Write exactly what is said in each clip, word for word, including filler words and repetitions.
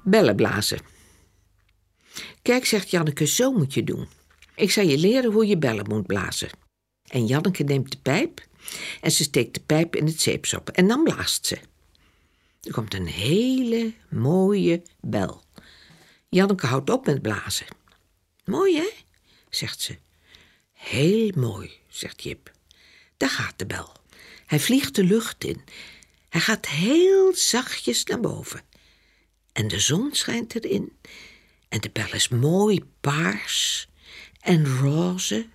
Bellen blazen. Kijk, zegt Janneke, zo moet je doen. Ik zal je leren hoe je bellen moet blazen. En Janneke neemt de pijp en ze steekt de pijp in het zeepsop. En dan blaast ze. Er komt een hele mooie bel. Janneke houdt op met blazen. Mooi, hè? Zegt ze. Heel mooi, zegt Jip. Daar gaat de bel. Hij vliegt de lucht in. Hij gaat heel zachtjes naar boven. En de zon schijnt erin. En de bel is mooi paars en roze.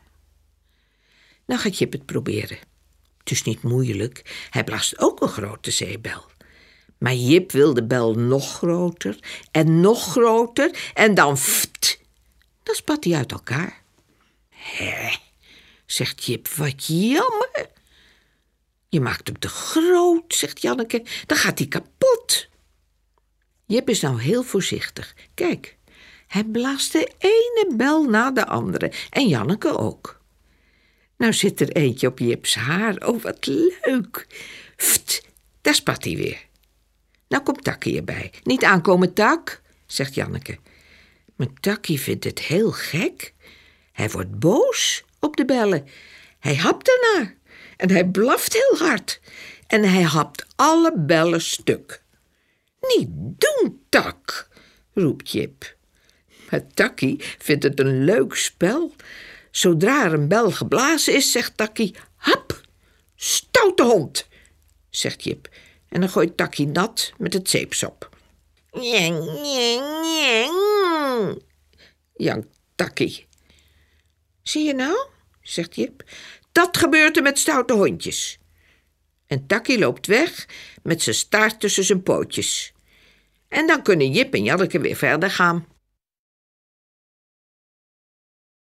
Nou gaat Jip het proberen. Het is niet moeilijk. Hij blaast ook een grote zeebel. Maar Jip wil de bel nog groter en nog groter en dan ft. Dan spat hij uit elkaar. Hé, zegt Jip, wat jammer. Je maakt hem te groot, zegt Janneke. Dan gaat hij kapot. Jip is nou heel voorzichtig. Kijk, hij blaast de ene bel na de andere. En Janneke ook. Nou zit er eentje op Jips haar. Oh, wat leuk. Ft, daar spat hij weer. Nou komt Takkie erbij. Niet aankomen, Tak, zegt Janneke. Maar Takkie vindt het heel gek. Hij wordt boos op de bellen. Hij hapt ernaar. En hij blaft heel hard. En hij hapt alle bellen stuk. Niet doen, Tak, roept Jip. Maar Takkie vindt het een leuk spel. Zodra er een bel geblazen is, zegt Takkie, hap, stoute hond, zegt Jip. En dan gooit Takkie nat met het zeepsop. Njeng, njeng, njeng, jankt Takkie. Zie je nou, zegt Jip, dat gebeurt er met stoute hondjes. En Takkie loopt weg met zijn staart tussen zijn pootjes. En dan kunnen Jip en Janneke weer verder gaan.